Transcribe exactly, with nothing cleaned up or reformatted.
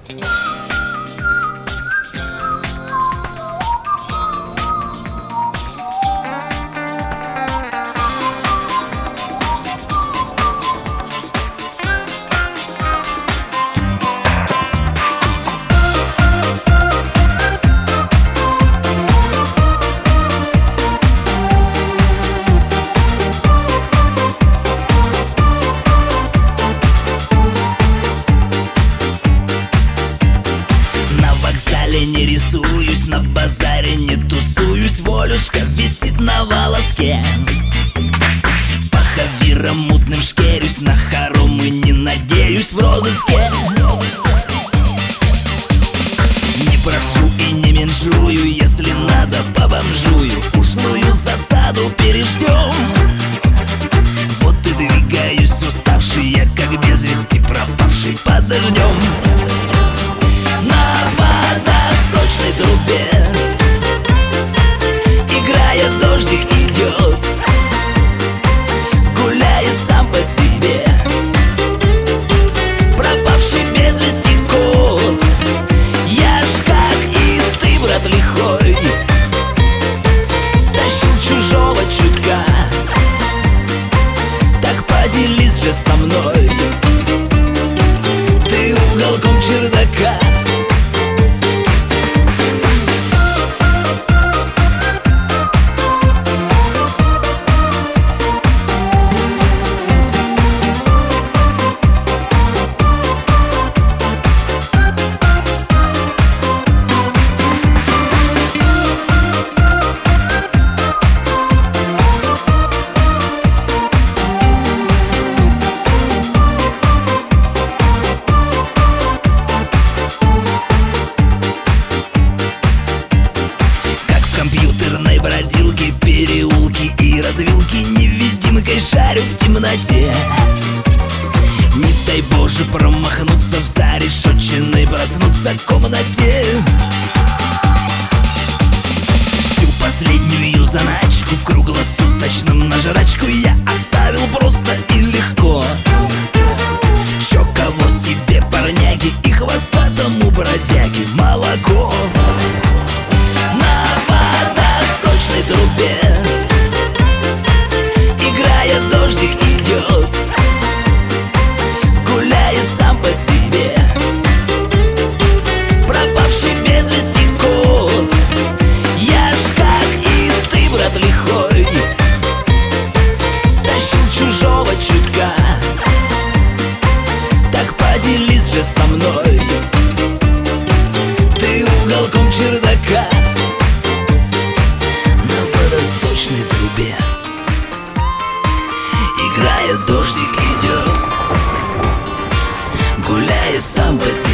Не рисуюсь, на базаре не тусуюсь, Волюшка висит на волоске. По хавирам мутным шкерюсь, на хоромы не надеюсь, в розыске. Не прошу и не менжую, если надо побомжую, ушлую засаду переждем. Вот и двигаюсь уставший, я как без вести пропавший под дождем. На водосточной трубе, играя, дождик идет, гуляет сам по себе пропавший без вести кот. Я ж как и ты, брат лихой, стащил чужого чутка, так поделись же со мной ты уголком чердака. Бродилки, переулки и развилки невидимкой шарю в темноте. Не дай Боже промахнуться в зарешоченной, проснуться в комнате. Всю последнюю заначку в круглосуточном на жрачку я оставил просто и легко. Чё кого себе парняги и хвостатому бродяге молоко. Трубе, играя, дождик идет, гуляет сам по себе пропавший без вести кот. Я ж как и ты, брат лихой, стащил чужого чутка, так поделись же со мной ты уголком чердака. Трубе, играя, дождик идет, гуляет сам по себе